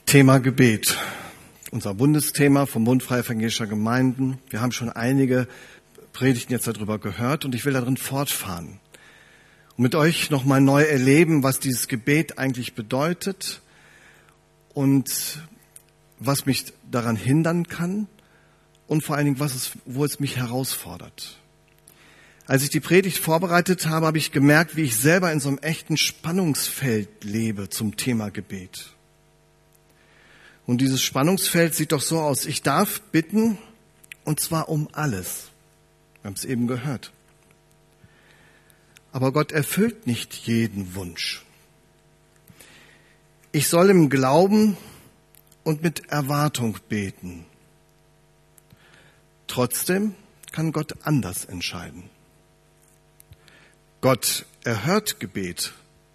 Thema Gebet. Unser Bundesthema vom Bund Freier Evangelischer Gemeinden. Wir haben schon einige Predigten jetzt darüber gehört und ich will darin fortfahren. Und mit euch nochmal neu erleben, was dieses Gebet eigentlich bedeutet und was mich daran hindern kann und vor allen Dingen, wo es mich herausfordert. Als ich die Predigt vorbereitet habe, habe ich gemerkt, wie ich selber in so einem echten Spannungsfeld lebe zum Thema Gebet. Und dieses Spannungsfeld sieht doch so aus. Ich darf bitten, und zwar um alles. Wir haben es eben gehört. Aber Gott erfüllt nicht jeden Wunsch. Ich soll im Glauben und mit Erwartung beten. Trotzdem kann Gott anders entscheiden. Gott erhört Gebet,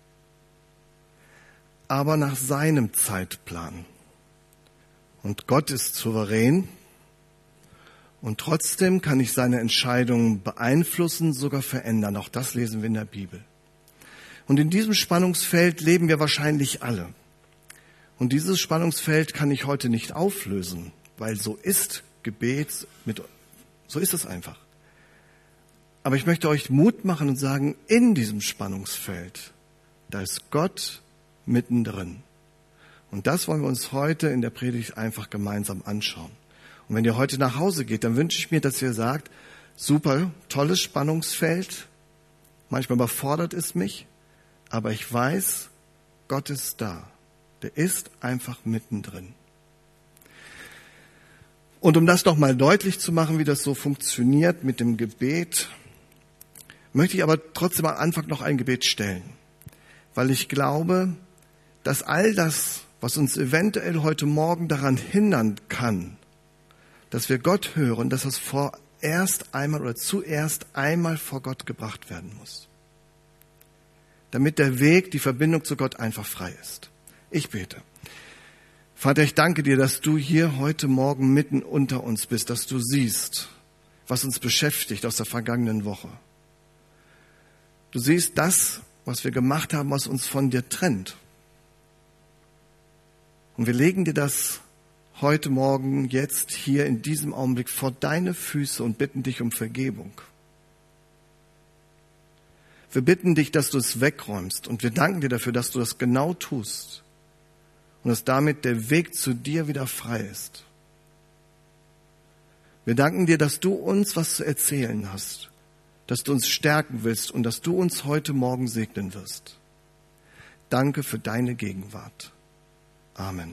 aber nach seinem Zeitplan. Und Gott ist souverän und trotzdem kann ich seine Entscheidungen beeinflussen, sogar verändern. Auch das lesen wir in der Bibel. Und in diesem Spannungsfeld leben wir wahrscheinlich alle. Und dieses Spannungsfeld kann ich heute nicht auflösen, weil so ist Gebet, so ist es einfach. Aber ich möchte euch Mut machen und sagen, in diesem Spannungsfeld, da ist Gott mittendrin. Und das wollen wir uns heute in der Predigt einfach gemeinsam anschauen. Und wenn ihr heute nach Hause geht, dann wünsche ich mir, dass ihr sagt, super, tolles Spannungsfeld, manchmal überfordert es mich, aber ich weiß, Gott ist da. Der ist einfach mittendrin. Und um das nochmal deutlich zu machen, wie das so funktioniert mit dem Gebet, möchte ich aber trotzdem am Anfang noch ein Gebet stellen. Weil ich glaube, dass all das, was uns eventuell heute Morgen daran hindern kann, dass wir Gott hören, dass das zuerst einmal vor Gott gebracht werden muss. Damit der Weg, die Verbindung zu Gott einfach frei ist. Ich bete. Vater, ich danke dir, dass du hier heute Morgen mitten unter uns bist, dass du siehst, was uns beschäftigt aus der vergangenen Woche. Du siehst das, was wir gemacht haben, was uns von dir trennt. Und wir legen dir das heute Morgen, jetzt, hier in diesem Augenblick vor deine Füße und bitten dich um Vergebung. Wir bitten dich, dass du es wegräumst und wir danken dir dafür, dass du das genau tust und dass damit der Weg zu dir wieder frei ist. Wir danken dir, dass du uns was zu erzählen hast, dass du uns stärken willst und dass du uns heute Morgen segnen wirst. Danke für deine Gegenwart. Amen.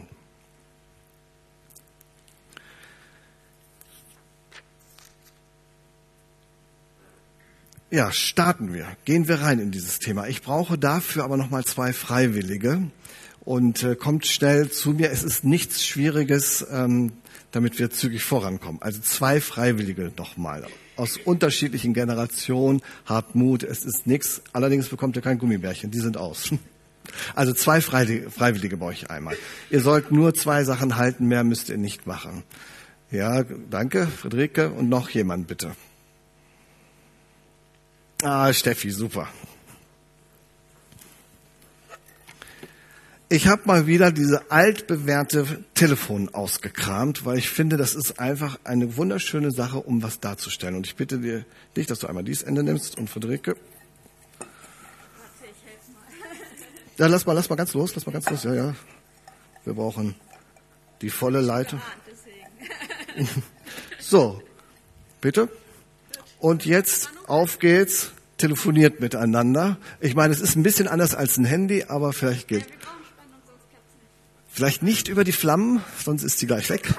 Ja, starten wir. Gehen wir rein in dieses Thema. Ich brauche dafür aber nochmal 2 Freiwillige und kommt schnell zu mir. Es ist nichts Schwieriges, damit wir zügig vorankommen. Also 2 Freiwillige nochmal. Aus unterschiedlichen Generationen. Habt Mut, es ist nichts. Allerdings bekommt ihr kein Gummibärchen, die sind aus. Also 2 Freiwillige bei euch einmal. Ihr sollt nur 2 Sachen halten, mehr müsst ihr nicht machen. Ja, danke, Friederike. Und noch jemand, bitte. Ah, Steffi, super. Ich habe mal wieder diese altbewährte Telefon ausgekramt, weil ich finde, das ist einfach eine wunderschöne Sache, um was darzustellen. Und ich bitte dich, dass du einmal dieses Ende nimmst und Friederike. Ja, lass mal ganz los, ja. Wir brauchen die volle Leitung. So, bitte. Und jetzt, auf geht's, telefoniert miteinander. Ich meine, es ist ein bisschen anders als ein Handy, aber vielleicht geht. Vielleicht nicht über die Flammen, sonst ist sie gleich weg.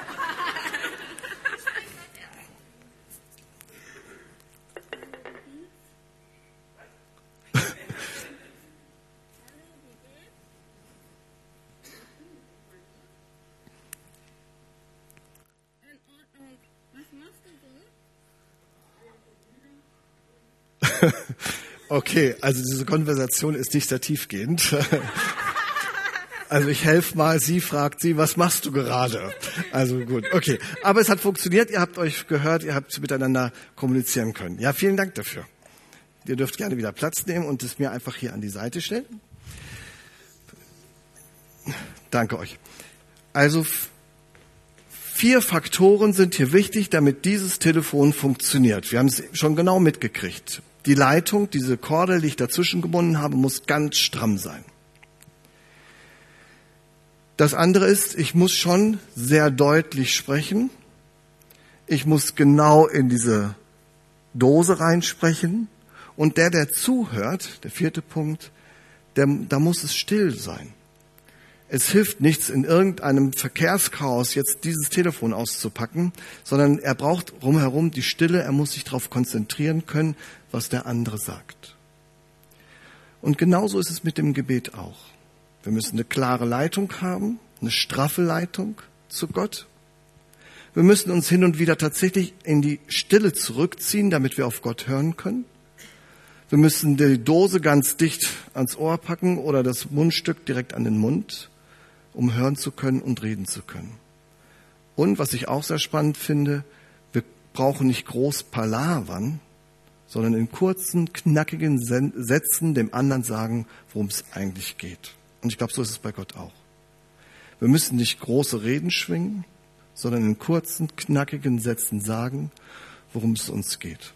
Okay, also diese Konversation ist nicht sehr tiefgehend. Also ich helfe mal, sie fragt sie, was machst du gerade? Also gut, okay. Aber es hat funktioniert, ihr habt euch gehört, ihr habt miteinander kommunizieren können. Ja, vielen Dank dafür. Ihr dürft gerne wieder Platz nehmen und es mir einfach hier an die Seite stellen. Danke euch. Also 4 Faktoren sind hier wichtig, damit dieses Telefon funktioniert. Wir haben es schon genau mitgekriegt. Die Leitung, diese Kordel, die ich dazwischen gebunden habe, muss ganz stramm sein. Das andere ist, ich muss schon sehr deutlich sprechen. Ich muss genau in diese Dose reinsprechen. Und der zuhört, der 4. Punkt, da muss es still sein. Es hilft nichts, in irgendeinem Verkehrschaos jetzt dieses Telefon auszupacken, sondern er braucht rumherum die Stille, er muss sich darauf konzentrieren können, was der andere sagt. Und genauso ist es mit dem Gebet auch. Wir müssen eine klare Leitung haben, eine straffe Leitung zu Gott. Wir müssen uns hin und wieder tatsächlich in die Stille zurückziehen, damit wir auf Gott hören können. Wir müssen die Dose ganz dicht ans Ohr packen oder das Mundstück direkt an den Mund, um hören zu können und reden zu können. Und was ich auch sehr spannend finde, wir brauchen nicht groß palavern, sondern in kurzen, knackigen Sätzen dem anderen sagen, worum es eigentlich geht. Und ich glaube, so ist es bei Gott auch. Wir müssen nicht große Reden schwingen, sondern in kurzen, knackigen Sätzen sagen, worum es uns geht.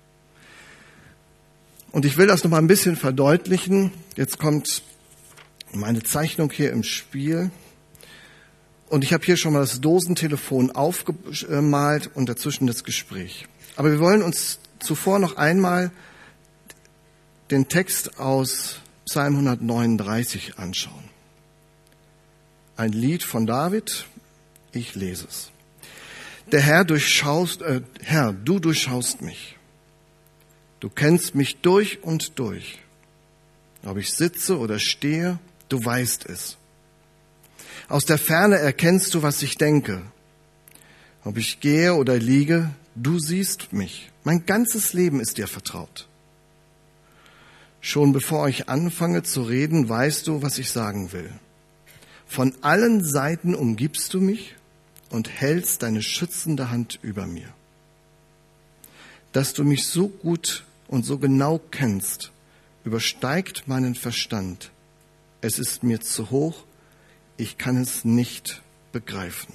Und ich will das noch mal ein bisschen verdeutlichen. Jetzt kommt meine Zeichnung hier im Spiel. Und ich habe hier schon mal das Dosentelefon aufgemalt und dazwischen das Gespräch. Aber wir wollen uns zuvor noch einmal den Text aus Psalm 139 anschauen. Ein Lied von David. Ich lese es. Der Herr, Herr, du durchschaust mich. Du kennst mich durch und durch. Ob ich sitze oder stehe, du weißt es. Aus der Ferne erkennst du, was ich denke. Ob ich gehe oder liege, du siehst mich. Mein ganzes Leben ist dir vertraut. Schon bevor ich anfange zu reden, weißt du, was ich sagen will. Von allen Seiten umgibst du mich und hältst deine schützende Hand über mir. Dass du mich so gut und so genau kennst, übersteigt meinen Verstand. Es ist mir zu hoch, ich kann es nicht begreifen.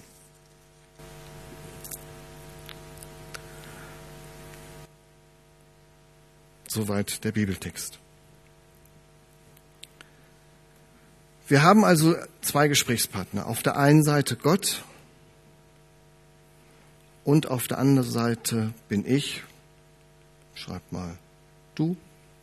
Soweit der Bibeltext. Wir haben also 2 Gesprächspartner. Auf der einen Seite Gott und auf der anderen Seite bin ich. Schreib mal du.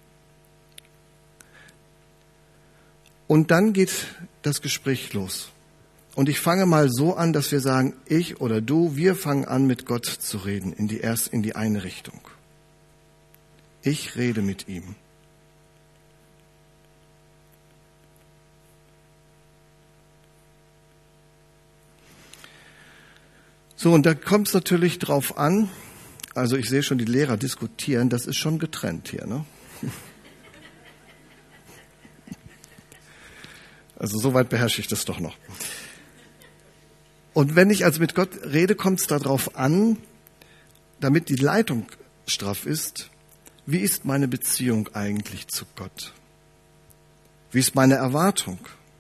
Und dann geht das Gespräch los. Und ich fange mal so an, dass wir sagen, ich oder du, wir fangen an, mit Gott zu reden, in die eine Richtung. Ich rede mit ihm. So, und da kommt es natürlich drauf an, also ich sehe schon die Lehrer diskutieren, das ist schon getrennt hier, ne? Also soweit beherrsche ich das doch noch. Und wenn ich also mit Gott rede, kommt es darauf an, damit die Leitung straff ist, wie ist meine Beziehung eigentlich zu Gott? Wie ist meine Erwartung?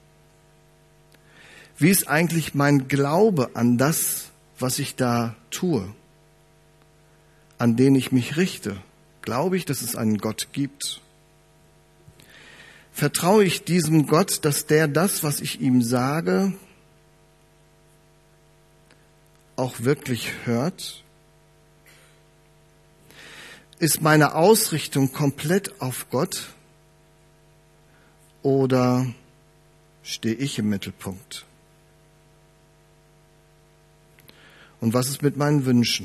Wie ist eigentlich mein Glaube an das, was ich da tue, an den ich mich richte? Glaube ich, dass es einen Gott gibt? Vertraue ich diesem Gott, dass der das, was ich ihm sage, auch wirklich hört? Ist meine Ausrichtung komplett auf Gott oder stehe ich im Mittelpunkt? Und was ist mit meinen Wünschen?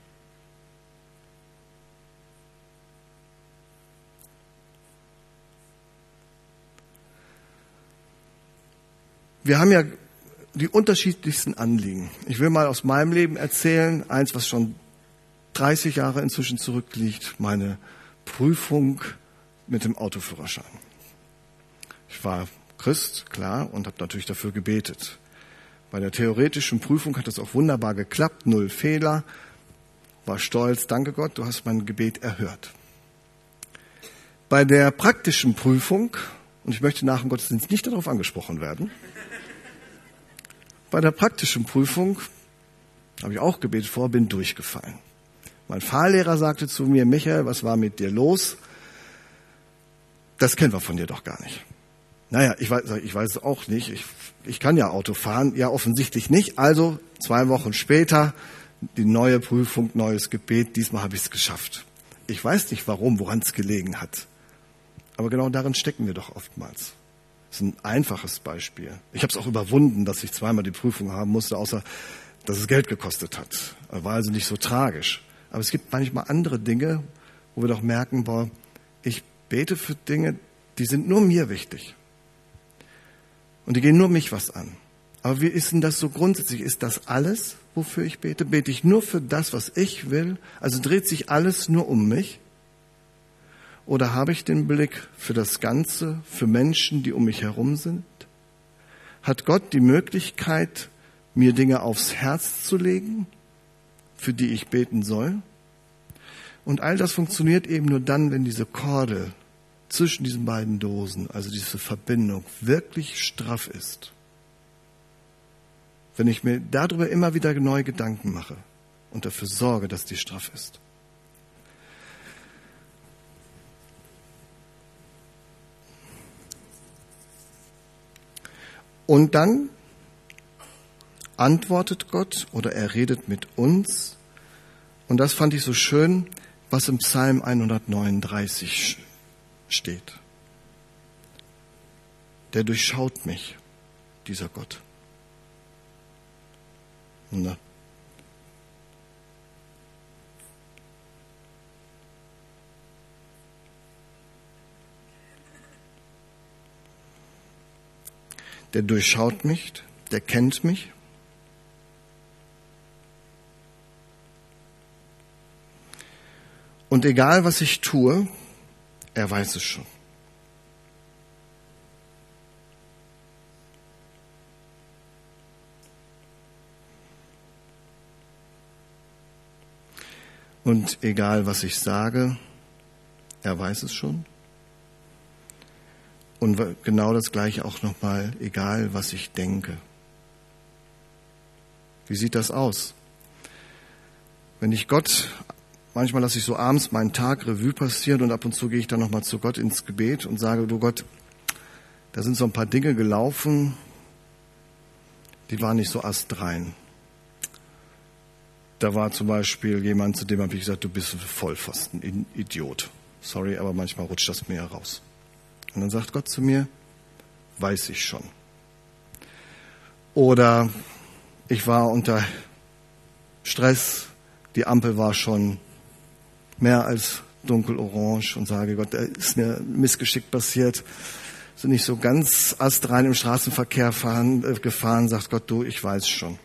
Wir haben ja die unterschiedlichsten Anliegen. Ich will mal aus meinem Leben erzählen, eins, was schon 30 Jahre inzwischen zurückliegt, meine Prüfung mit dem Autoführerschein. Ich war Christ, klar, und habe natürlich dafür gebetet. Bei der theoretischen Prüfung hat es auch wunderbar geklappt, 0 Fehler, war stolz, danke Gott, du hast mein Gebet erhört. Bei der praktischen Prüfung, und ich möchte nach dem Gottesdienst nicht darauf angesprochen werden, Bei der praktischen Prüfung habe ich auch gebetet vor, bin durchgefallen. Mein Fahrlehrer sagte zu mir, Michael, was war mit dir los? Das kennen wir von dir doch gar nicht. Naja, ich weiß es auch nicht. Ich kann ja Auto fahren. Ja, offensichtlich nicht. Also 2 Wochen später, die neue Prüfung, neues Gebet. Diesmal habe ich es geschafft. Ich weiß nicht warum, woran es gelegen hat. Aber genau darin stecken wir doch oftmals. Das ist ein einfaches Beispiel. Ich habe es auch überwunden, dass ich 2-mal die Prüfung haben musste, außer dass es Geld gekostet hat. War also nicht so tragisch. Aber es gibt manchmal andere Dinge, wo wir doch merken, boah, ich bete für Dinge, die sind nur mir wichtig. Und die gehen nur mich was an. Aber wie ist denn das so grundsätzlich? Ist das alles, wofür ich bete? Bete ich nur für das, was ich will? Also dreht sich alles nur um mich? Oder habe ich den Blick für das Ganze, für Menschen, die um mich herum sind? Hat Gott die Möglichkeit, mir Dinge aufs Herz zu legen, für die ich beten soll? Und all das funktioniert eben nur dann, wenn diese Kordel zwischen diesen beiden Dosen, also diese Verbindung, wirklich straff ist. Wenn ich mir darüber immer wieder neue Gedanken mache und dafür sorge, dass die straff ist. Und dann antwortet Gott oder er redet mit uns. Und das fand ich so schön, was im Psalm 139 steht. Der durchschaut mich, dieser Gott. Na. Der durchschaut mich, der kennt mich. Und egal, was ich tue, er weiß es schon. Und egal, was ich sage, er weiß es schon. Und genau das Gleiche auch nochmal, egal, was ich denke. Wie sieht das aus? Wenn ich Gott, manchmal lasse ich so abends meinen Tag Revue passieren und ab und zu gehe ich dann nochmal zu Gott ins Gebet und sage, du Gott, da sind so ein paar Dinge gelaufen, die waren nicht so astrein. Da war zum Beispiel jemand, zu dem habe ich gesagt, du bist ein Vollpfosten, ein Idiot. Sorry, aber manchmal rutscht das mir heraus. Und dann sagt Gott zu mir, weiß ich schon. Oder ich war unter Stress, die Ampel war schon mehr als dunkelorange und sage, Gott, da ist mir ein Missgeschick passiert. Sind nicht so ganz astrein im Straßenverkehr gefahren, sagt Gott, du, ich weiß schon.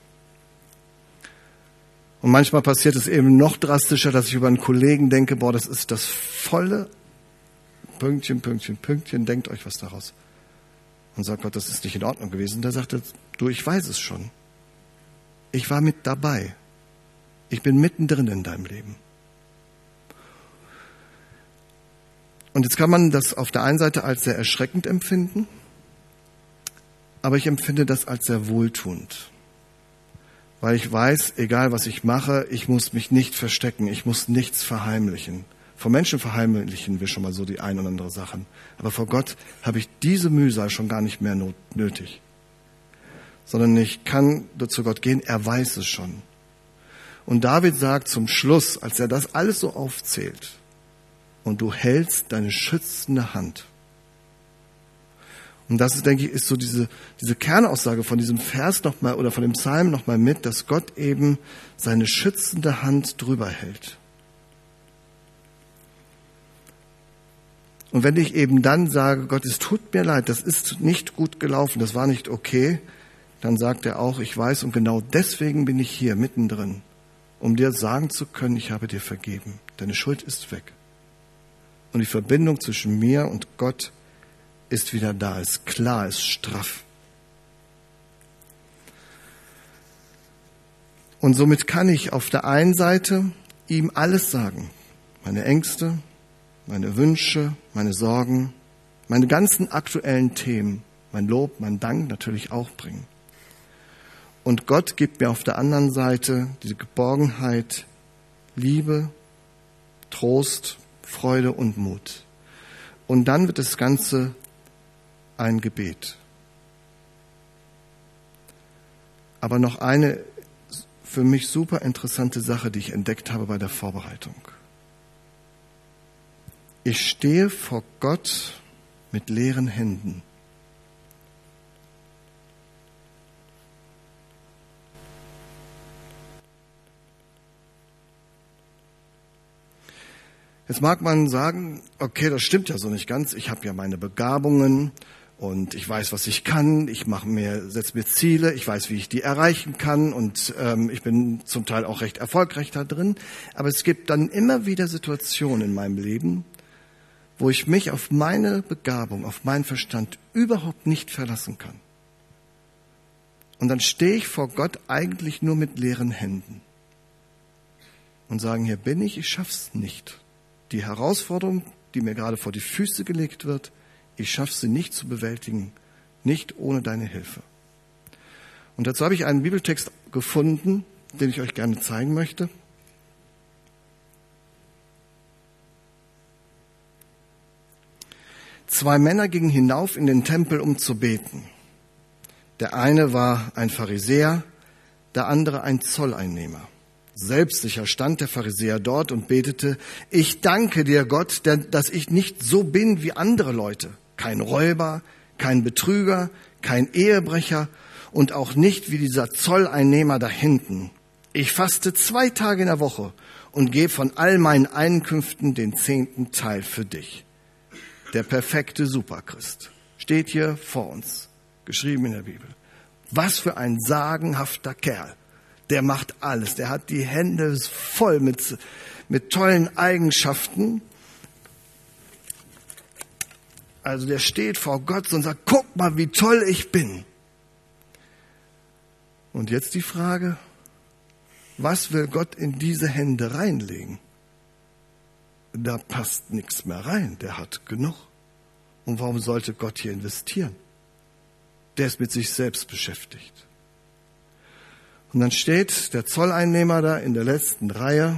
Und manchmal passiert es eben noch drastischer, dass ich über einen Kollegen denke, boah, das ist das volle Pünktchen, Pünktchen, Pünktchen, denkt euch was daraus. Und sagt Gott, das ist nicht in Ordnung gewesen. Da sagt er, du, ich weiß es schon. Ich war mit dabei. Ich bin mittendrin in deinem Leben. Und jetzt kann man das auf der einen Seite als sehr erschreckend empfinden, aber ich empfinde das als sehr wohltuend. Weil ich weiß, egal was ich mache, ich muss mich nicht verstecken, ich muss nichts verheimlichen. Vor Menschen verheimlichen wir schon mal so die ein oder andere Sachen. Aber vor Gott habe ich diese Mühsal schon gar nicht mehr nötig. Sondern ich kann zu Gott gehen, er weiß es schon. Und David sagt zum Schluss, als er das alles so aufzählt, und du hältst deine schützende Hand. Und das ist, denke ich, ist so diese Kernaussage von diesem Vers nochmal oder von dem Psalm nochmal mit, dass Gott eben seine schützende Hand drüber hält. Und wenn ich eben dann sage, Gott, es tut mir leid, das ist nicht gut gelaufen, das war nicht okay, dann sagt er auch, ich weiß und genau deswegen bin ich hier mittendrin, um dir sagen zu können, ich habe dir vergeben. Deine Schuld ist weg. Und die Verbindung zwischen mir und Gott ist wieder da, ist klar, ist straff. Und somit kann ich auf der einen Seite ihm alles sagen. Meine Ängste, meine Wünsche, meine Sorgen, meine ganzen aktuellen Themen, mein Lob, mein Dank natürlich auch bringen. Und Gott gibt mir auf der anderen Seite diese Geborgenheit, Liebe, Trost, Freude und Mut. Und dann wird das Ganze ein Gebet. Aber noch eine für mich super interessante Sache, die ich entdeckt habe bei der Vorbereitung. Ich stehe vor Gott mit leeren Händen. Jetzt mag man sagen, okay, das stimmt ja so nicht ganz. Ich habe ja meine Begabungen und ich weiß, was ich kann. Ich setze mir Ziele. Ich weiß, wie ich die erreichen kann und ich bin zum Teil auch recht erfolgreich da drin. Aber es gibt dann immer wieder Situationen in meinem Leben, wo ich mich auf meine Begabung, auf meinen Verstand überhaupt nicht verlassen kann. Und dann stehe ich vor Gott eigentlich nur mit leeren Händen und sage, hier bin ich schaff's nicht. Die Herausforderung, die mir gerade vor die Füße gelegt wird, ich schaffe sie nicht zu bewältigen, nicht ohne deine Hilfe. Und dazu habe ich einen Bibeltext gefunden, den ich euch gerne zeigen möchte. Zwei Männer gingen hinauf in den Tempel, um zu beten. Der eine war ein Pharisäer, der andere ein Zolleinnehmer. Selbstsicher stand der Pharisäer dort und betete, ich danke dir, Gott, dass ich nicht so bin wie andere Leute. Kein Räuber, kein Betrüger, kein Ehebrecher und auch nicht wie dieser Zolleinnehmer da hinten. Ich faste 2 Tage in der Woche und gebe von all meinen Einkünften den 10. Teil für dich. Der perfekte Superchrist steht hier vor uns, geschrieben in der Bibel. Was für ein sagenhafter Kerl. Der macht alles. Der hat die Hände voll mit tollen Eigenschaften. Also der steht vor Gott und sagt, guck mal, wie toll ich bin. Und jetzt die Frage, was will Gott in diese Hände reinlegen? Da passt nichts mehr rein. Der hat genug. Und warum sollte Gott hier investieren? Der ist mit sich selbst beschäftigt. Und dann steht der Zolleinnehmer da in der letzten Reihe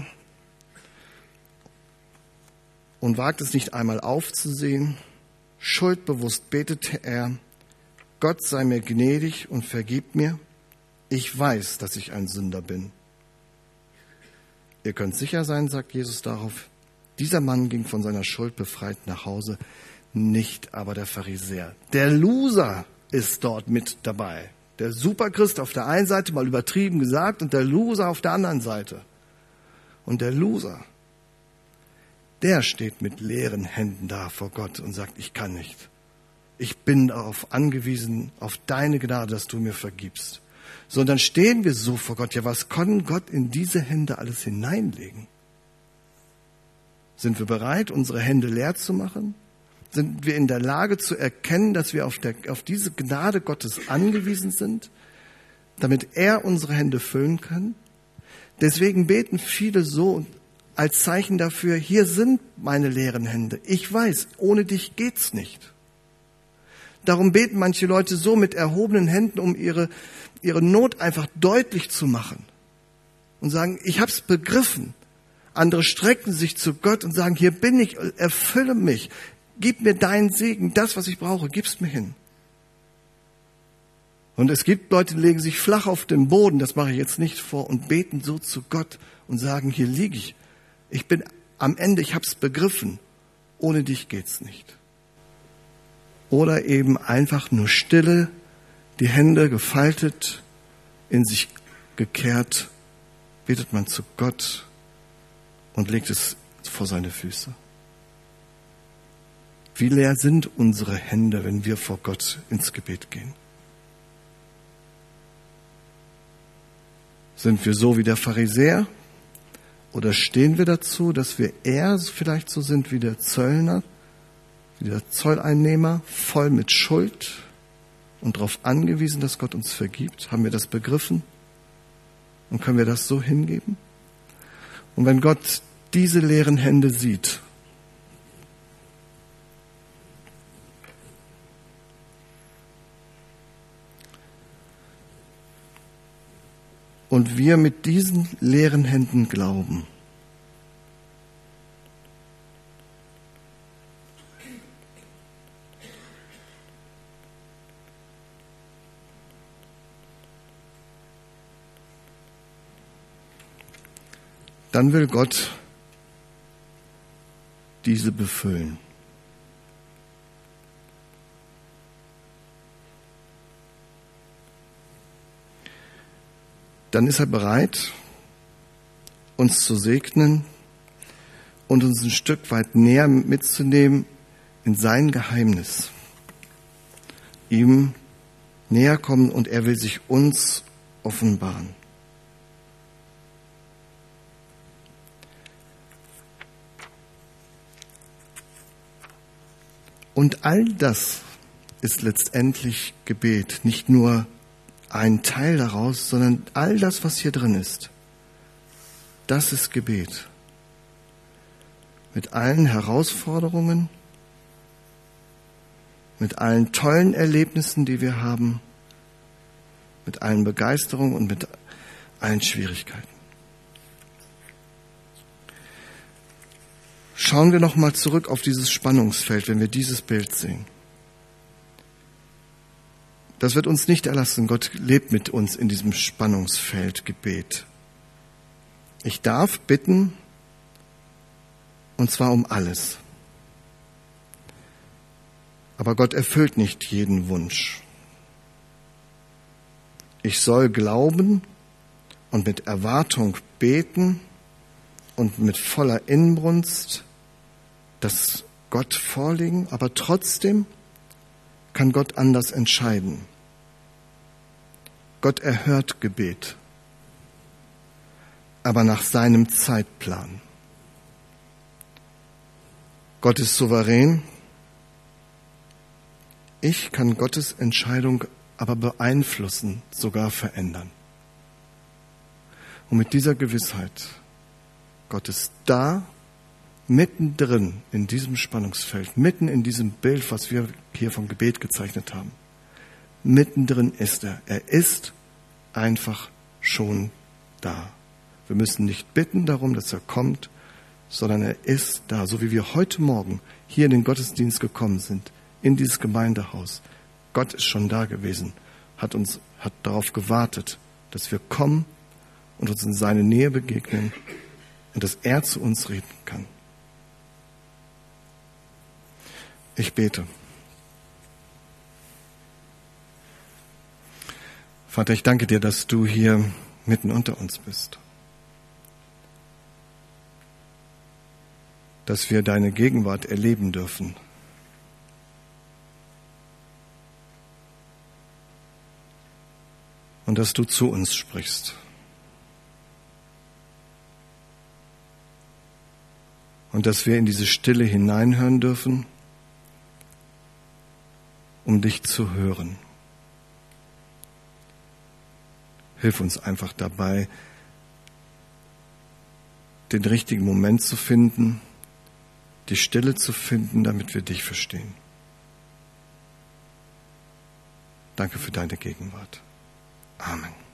und wagt es nicht einmal aufzusehen. Schuldbewusst betete er, Gott sei mir gnädig und vergib mir. Ich weiß, dass ich ein Sünder bin. Ihr könnt sicher sein, sagt Jesus darauf, dieser Mann ging von seiner Schuld befreit nach Hause, nicht aber der Pharisäer. Der Loser ist dort mit dabei. Der Superchrist auf der einen Seite, mal übertrieben gesagt, und der Loser auf der anderen Seite. Und der Loser, der steht mit leeren Händen da vor Gott und sagt, ich kann nicht. Ich bin darauf angewiesen, auf deine Gnade, dass du mir vergibst. So, und dann stehen wir so vor Gott. Ja, was kann Gott in diese Hände alles hineinlegen? Sind wir bereit, unsere Hände leer zu machen? Sind wir in der Lage zu erkennen, dass wir auf diese Gnade Gottes angewiesen sind, damit er unsere Hände füllen kann? Deswegen beten viele so als Zeichen dafür, hier sind meine leeren Hände. Ich weiß, ohne dich geht's nicht. Darum beten manche Leute so mit erhobenen Händen, um ihre Not einfach deutlich zu machen und sagen, ich hab's begriffen. Andere strecken sich zu Gott und sagen, hier bin ich, erfülle mich. Gib mir deinen Segen, das, was ich brauche, gib's mir hin. Und es gibt Leute, die legen sich flach auf den Boden, das mache ich jetzt nicht vor, und beten so zu Gott und sagen, hier liege ich. Ich bin am Ende, ich hab's begriffen. Ohne dich geht's nicht. Oder eben einfach nur stille, die Hände gefaltet, in sich gekehrt, betet man zu Gott und legt es vor seine Füße. Wie leer sind unsere Hände, wenn wir vor Gott ins Gebet gehen? Sind wir so wie der Pharisäer? Oder stehen wir dazu, dass wir eher vielleicht so sind wie der Zöllner, wie der Zolleinnehmer, voll mit Schuld und darauf angewiesen, dass Gott uns vergibt? Haben wir das begriffen? Und können wir das so hingeben? Und wenn Gott diese leeren Hände sieht, und wir mit diesen leeren Händen glauben, dann will Gott diese befüllen. Dann ist er bereit, uns zu segnen und uns ein Stück weit näher mitzunehmen in sein Geheimnis. Ihm näher kommen und er will sich uns offenbaren. Und all das ist letztendlich Gebet. Nicht nur ein Teil daraus, sondern all das, was hier drin ist. Das ist Gebet. Mit allen Herausforderungen, mit allen tollen Erlebnissen, die wir haben, mit allen Begeisterungen und mit allen Schwierigkeiten. Schauen wir noch mal zurück auf dieses Spannungsfeld, wenn wir dieses Bild sehen. Das wird uns nicht erlassen. Gott lebt mit uns in diesem Spannungsfeld Gebet. Ich darf bitten, und zwar um alles. Aber Gott erfüllt nicht jeden Wunsch. Ich soll glauben und mit Erwartung beten und mit voller Inbrunst das Gott vorlegen, aber trotzdem kann Gott anders entscheiden. Gott erhört Gebet, aber nach seinem Zeitplan. Gott ist souverän. Ich kann Gottes Entscheidung aber beeinflussen, sogar verändern. Und mit dieser Gewissheit, Gott ist da, mittendrin in diesem Spannungsfeld, mitten in diesem Bild, was wir hier vom Gebet gezeichnet haben. Mittendrin ist er. Er ist einfach schon da. Wir müssen nicht bitten darum, dass er kommt, sondern er ist da, so wie wir heute Morgen hier in den Gottesdienst gekommen sind, in dieses Gemeindehaus. Gott ist schon da gewesen, hat darauf gewartet, dass wir kommen und uns in seine Nähe begegnen und dass er zu uns reden kann. Ich bete. Vater, ich danke dir, dass du hier mitten unter uns bist. Dass wir deine Gegenwart erleben dürfen. Und dass du zu uns sprichst. Und dass wir in diese Stille hineinhören dürfen, um dich zu hören. Hilf uns einfach dabei, den richtigen Moment zu finden, die Stille zu finden, damit wir dich verstehen. Danke für deine Gegenwart. Amen.